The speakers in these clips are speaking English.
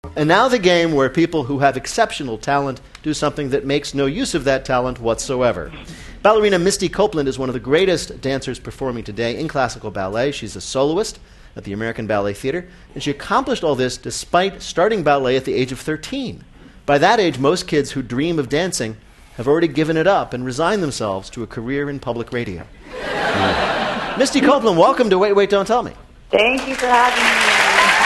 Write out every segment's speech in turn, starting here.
And now the game where people who have exceptional talent do something that makes no use of that talent whatsoever. Ballerina Misty Copeland is one of the greatest dancers performing today in classical ballet. She's a soloist at the American Ballet Theatre, and she accomplished all this despite starting ballet at the age of 13. By that age, most kids who dream of dancing have already given it up and resigned themselves to a career in public radio. Misty Copeland, welcome to Wait, Wait, Don't Tell Me. Thank you for having me.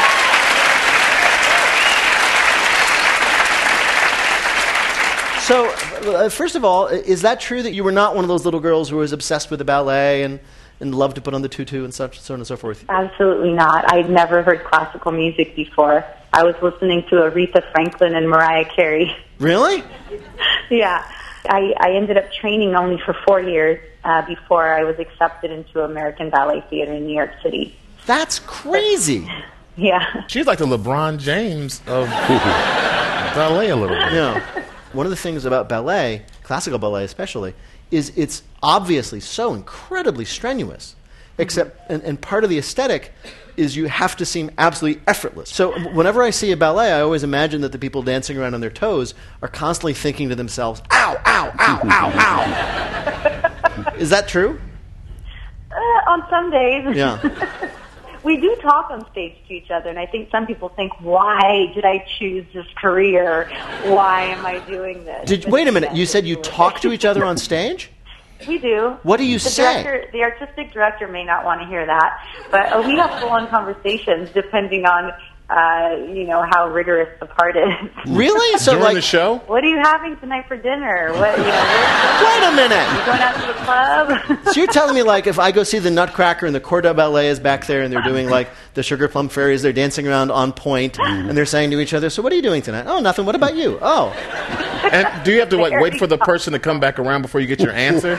So, first of all, is that true that you were not one of those little girls who was obsessed with the ballet and loved to put on the tutu and such, so on and so forth? Absolutely not. I'd never heard classical music before. I was listening to Aretha Franklin and Mariah Carey. Really? Yeah. I ended up training only for 4 years before I was accepted into American Ballet Theatre in New York City. That's crazy. Yeah. She's like the LeBron James of ballet a little bit. Yeah. One of the things about ballet, classical ballet especially, is it's obviously so incredibly strenuous. Except, and part of the aesthetic is you have to seem absolutely effortless. So whenever I see a ballet, I always imagine that the people dancing around on their toes are constantly thinking to themselves, ow, ow, ow, ow, ow. Is that true? On some days. Yeah. We do talk on stage to each other, and I think some people think, why did I choose this career? Why am I doing this? Wait a minute, you said you talk to each other on stage? We do. What do you say? The artistic director may not want to hear that, but we have full-on conversations depending on, how rigorous the part is. Really? So during the show? What are you having tonight for dinner? Wait a minute. You going out to the club? So you're telling me, like, if I go see the Nutcracker and the Corps de Ballet is back there and they're doing, like, the Sugar Plum Fairies, they're dancing around on point, and they're saying to each other, so what are you doing tonight? Oh, nothing. What about you? Oh. And do you have to wait for the person to come back around before you get your answer?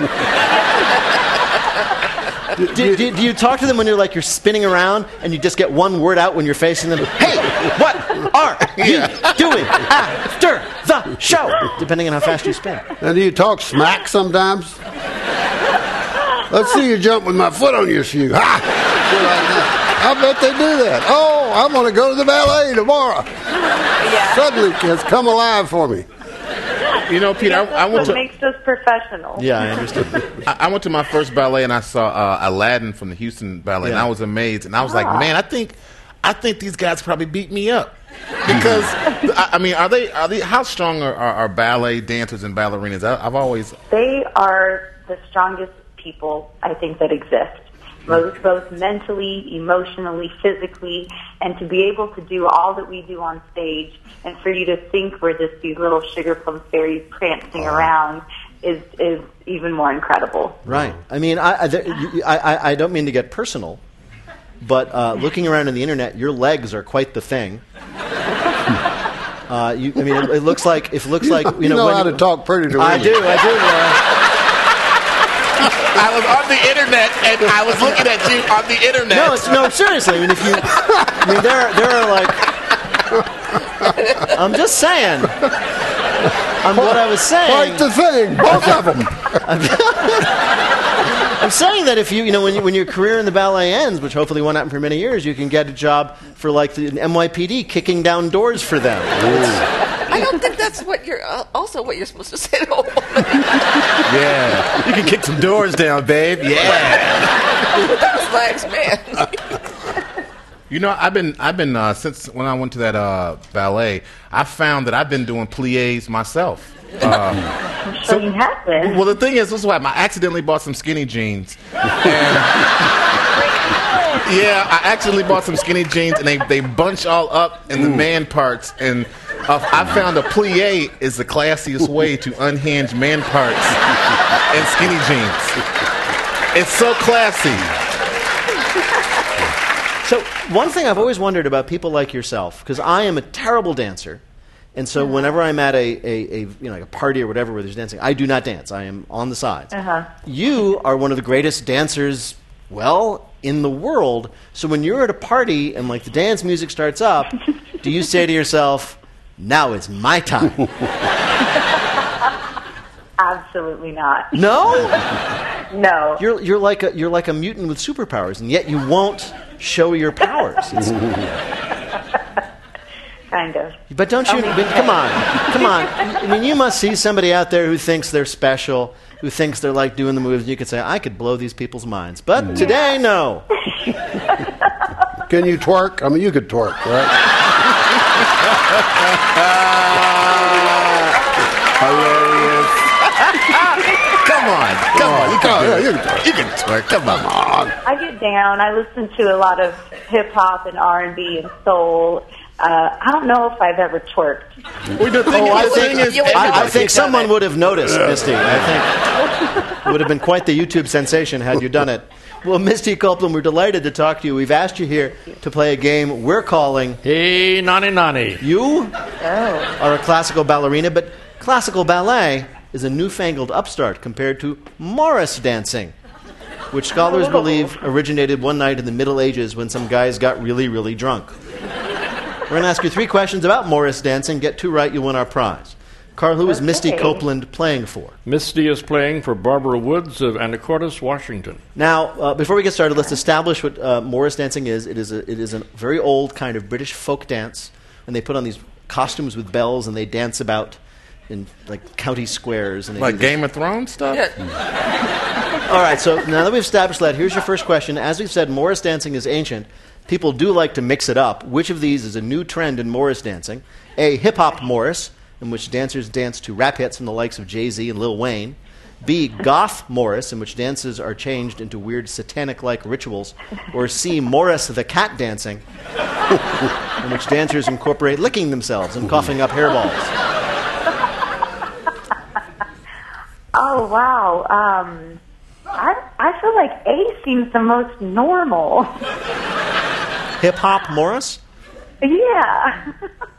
Do you talk to them when you're spinning around and you just get one word out when you're facing them? Hey, what are you doing after the show? Depending on how fast you spin. And do you talk smack sometimes? Let's see you jump with my foot on your shoe. Ha! I bet they do that. Oh, I'm going to go to the ballet tomorrow. Yeah. Suddenly it's come alive for me. You know, Peter, I went to... makes us professional. Yeah, I understand. I went to my first ballet and I saw Aladdin from the Houston Ballet, and I was amazed. And I was like, man, I think these guys probably beat me up because I mean, are they? How strong are ballet dancers and ballerinas? I've always. They are the strongest people I think that exist. Both mentally, emotionally, physically, and to be able to do all that we do on stage, and for you to think we're just these little sugar plum fairies prancing around is even more incredible. Right. I mean, I don't mean to get personal, but looking around on the internet, your legs are quite the thing. It looks like you know how to talk pretty to women. I do, Laura. I was on the internet and I was looking at you on the internet. No, seriously. I mean, there are like. I'm just saying. What I was saying. Quite the thing, both of them. I'm saying that if when your career in the ballet ends, which hopefully won't happen for many years, you can get a job for like the NYPD kicking down doors for them. I don't think that's what you're supposed to say to a woman. Yeah, you can kick some doors down, babe. Yeah. Those legs, man. You know, I've been since when I went to that ballet, I found that I've been doing pliés myself. So you have been. Well, the thing is, this is what I accidentally bought some skinny jeans. Yeah, I accidentally bought some skinny jeans, and they bunch all up in the man parts. And I found a plié is the classiest way to unhinge man parts in skinny jeans. It's so classy. So one thing I've always wondered about people like yourself, because I am a terrible dancer, and so whenever I'm at a party or whatever where there's dancing, I do not dance. I am on the sides. You are one of the greatest dancers, in the world. So when you're at a party and like the dance music starts up, do you say to yourself, "Now it's my time"? Absolutely not. No? No. You're like a mutant with superpowers, and yet you won't show your powers. Kind kind of. But don't you? But come on. I mean, you must see somebody out there who thinks they're special, who thinks they're like doing the moves. And you could say, I could blow these people's minds. But today, no. Can you twerk? I mean, you could twerk, right? Hilarious. Come on. You can twerk. Come on. I get down. I listen to a lot of hip hop and R&B and soul. I don't know if I've ever twerked. I think someone would have noticed, Misty. I think it would have been quite the YouTube sensation had you done it. Well, Misty Copeland, we're delighted to talk to you. We've asked you here to play a game we're calling Hey Nani Nani. You are a classical ballerina, but classical ballet is a newfangled upstart compared to Morris dancing, which scholars believe originated one night in the Middle Ages when some guys got really, really drunk. We're going to ask you 3 questions about Morris dancing. Get 2 right, you win our prize. Carl, who is Misty Copeland playing for? Misty is playing for Barbara Woods of Anacortes, Washington. Now, before we get started, let's establish what Morris dancing is. It is a very old kind of British folk dance, and they put on these costumes with bells, and they dance about in like county squares. And Like Game of Thrones stuff? Yeah. All right, so now that we've established that, here's your first question. As we've said, Morris dancing is ancient. People do like to mix it up. Which of these is a new trend in Morris dancing? A, hip-hop Morris, in which dancers dance to rap hits from the likes of Jay-Z and Lil Wayne. B, goth Morris, in which dances are changed into weird satanic-like rituals. Or C, Morris the cat dancing, in which dancers incorporate licking themselves and coughing up hairballs. Oh, wow. I feel like A seems the most normal. Hip-hop Morris? Yeah.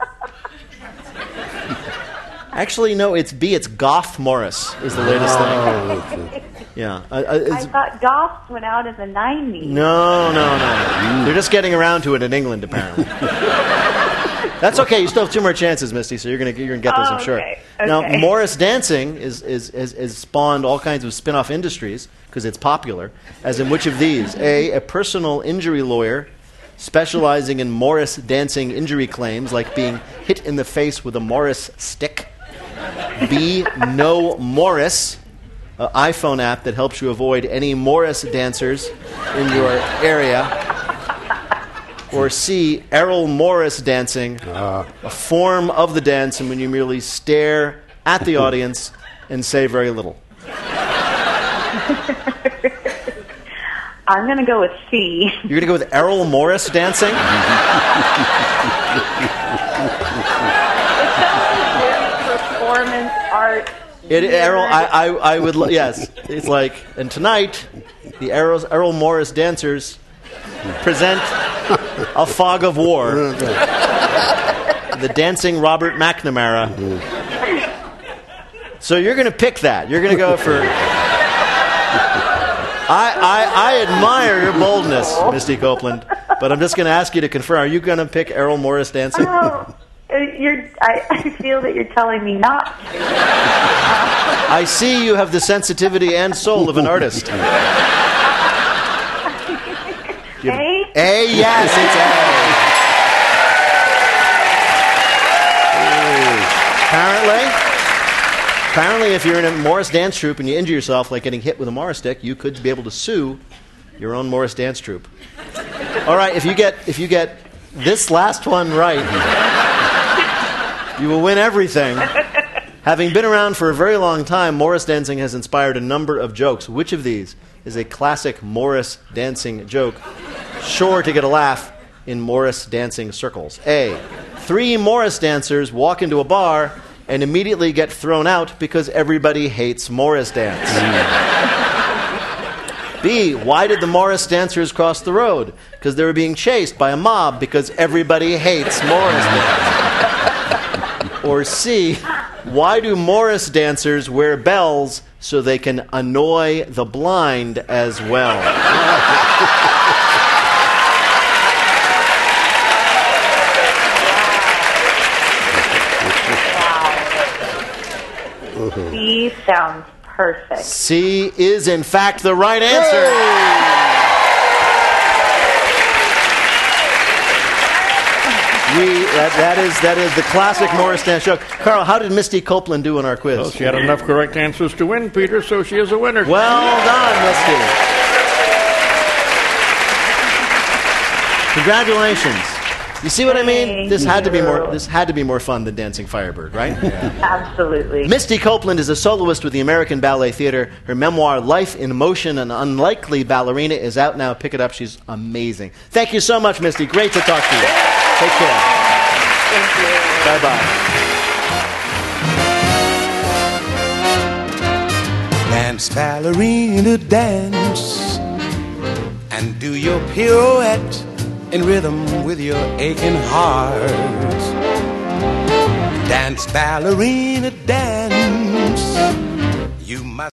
Actually, no, it's B. It's goth Morris is the latest thing. Yeah. I thought goths went out in the 90s. No. They're just getting around to it in England, apparently. That's okay. You still have 2 more chances, Misty, so you're gonna get this, I'm sure. Okay. Now, Morris dancing is spawned all kinds of spin-off industries because it's popular, as in which of these? A personal injury lawyer specializing in Morris dancing injury claims, like being hit in the face with a Morris stick. B, No Morris, an iPhone app that helps you avoid any Morris dancers in your area. Or C, Errol Morris dancing, a form of the dance in when you merely stare at the audience and say very little. I'm going to go with C. You're going to go with Errol Morris dancing? Performance art. Errol, I would, yes. It's like, and tonight, the Errol Morris dancers present A Fog of War. The dancing Robert McNamara. So you're going to pick that. You're going to go for... I admire your boldness, Misty Copeland, but I'm just going to ask you to confirm. Are you going to pick Errol Morris dancing? Oh, I feel that you're telling me not to. I see you have the sensitivity and soul of an artist. A? A, yes, it's A. Apparently, if you're in a Morris dance troupe and you injure yourself, like getting hit with a Morris stick, you could be able to sue your own Morris dance troupe. All right, if you get this last one right, you will win everything. Having been around for a very long time, Morris dancing has inspired a number of jokes. Which of these is a classic Morris dancing joke, sure to get a laugh in Morris dancing circles? A, 3 Morris dancers walk into a bar and immediately get thrown out because everybody hates Morris dance. B, why did the Morris dancers cross the road? Because they were being chased by a mob because everybody hates Morris dance. Or C, why do Morris dancers wear bells so they can annoy the blind as well? C sounds perfect. C is, in fact, the right answer. That is the classic Morris dance show. Carl, how did Misty Copeland do in our quiz? Well, she had enough correct answers to win, Peter, so she is a winner. Well done, Misty. Congratulations. You see what I mean? This had to be more fun than Dancing Firebird, right? Absolutely. Misty Copeland is a soloist with the American Ballet Theatre. Her memoir, Life in Motion, An Unlikely Ballerina, is out now. Pick it up. She's amazing. Thank you so much, Misty. Great to talk to you. Take care. Thank you. Bye-bye. Dance, ballerina, dance, and do your pirouette in rhythm with your aching heart. Dance, ballerina, dance. You must